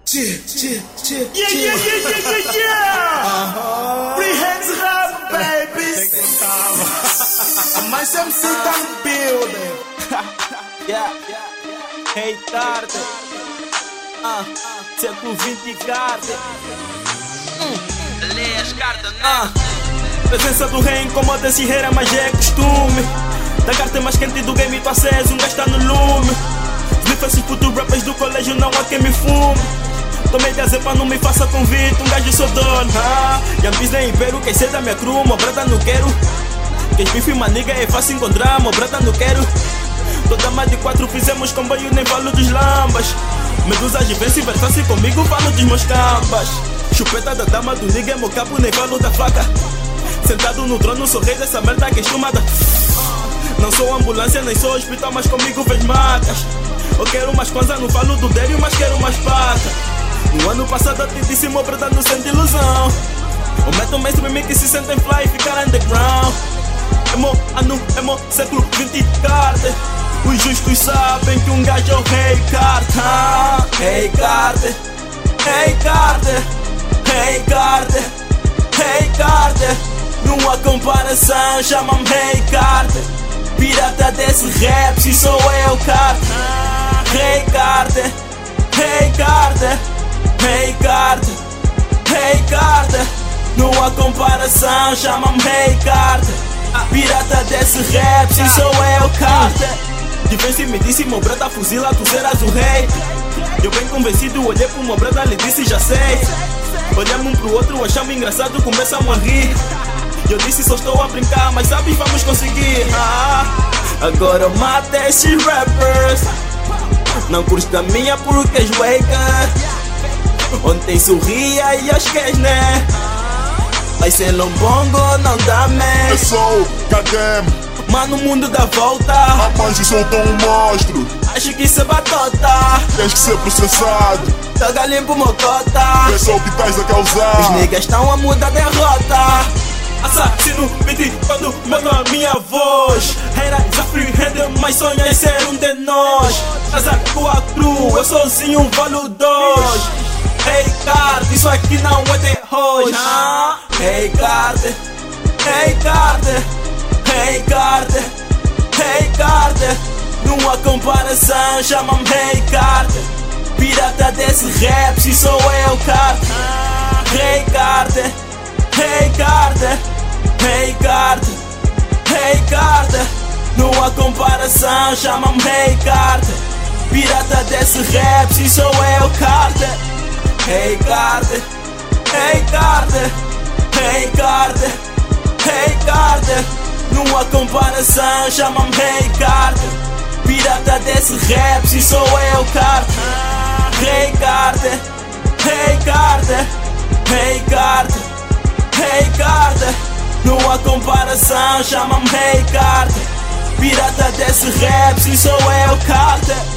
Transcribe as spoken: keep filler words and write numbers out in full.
Cheer, cheer, cheer, Yeah, yeah, yeah, yeah, yeah, yeah. Uh-huh. Three hands up, babies. Mas M C tá no building. Yeah, yeah. Hey, Carter. Ah, século vinte Carter. Lê as cartas, né? Ah, presença do rei incomoda esse rei, mas é costume. Da carta mais quente do game, tu aceso, um gasta no lume. Sniff esses putos rappers do colégio, não há quem me fume. Tomei de azepa, não me faça convite, um gajo sou dono. Ah, Yampis nem impero, quem sei da minha crew, mo brata não quero. Quem bife maniga é fácil encontrar, mo brata não quero. Toda mais de quatro fizemos comboio, nem falo dos lambas. Medusas vence, versa-se comigo, falo dos meus cambas. Chupeta da dama do nigga é meu cabo, nem falo da faca. Sentado no trono, sou rei dessa merda que é estumada. Não sou ambulância, nem sou hospital, mas comigo vês macas. Eu quero mais coisa, não falo do dério, mas quero mais paca. No ano passado eu te disse, meu brother, não sente ilusão. Eu meto mainstream que se sentem fly e ficar underground. É mo ano, é mo século vinte Carter. Os justos sabem que um gajo é o rei Carter. Rei Carter, rei Carter, rei Carter, rei Carter. Não há comparação, chama-me rei Carter. Pirata desse rap, se sou eu Carter. Rei Carter, rei Carter, rei Carter, rei Carter. Não há comparação, chama-me rei Carter. Pirata desse rap, se sou eu Carter. De vez se me disse, meu brother fuzila, tu serás o rei. Eu bem convencido, olhei pro meu brother, lhe disse, já sei. Olhamos um pro outro, achamos engraçado, começamos a rir. Eu disse, só estou a brincar, mas sabes, vamos conseguir. Ah, agora eu mato esses rappers. Não custa minha porque és waker. Ontem sorria e acho que és, né? Vai ser lombongo, não dá, man. Eu sou Kadem, mano, o mundo dá volta. a mais eu sou tão um monstro. Acho que isso é batota. Tens que ser processado. Toga limpo, mocota. É só o que estás a causar. Os niggas estão a mudar derrota. Assassino, pedi quando mando a minha voz. Era freehanded, mas sonha em ser um de nós. Casa com a cru, eu sozinho valo dois. Hey Carter, isso aqui não é de hoje. Hey Carter, hey Carter, hey Carter, hey Carter. Não há comparação, chama-me Hey Carter. Pirata desse rap, se sou eu Carter. Hey Carter, hey Carter, hey Carter, hey Carter. Não há comparação, chama-me Hey Carter. Pirata desse rap, se sou eu Carter. Hey Carter, hey Carter, hey Carter, hey Carter. Não há comparação, chama-me Hey Carter. Pirata desse rap, se sou eu Carter. Hey Carter, hey Carter, hey Carter, hey Carter. Não há comparação, chama-me Hey Carter. Pirata desse rap, se sou eu Carter.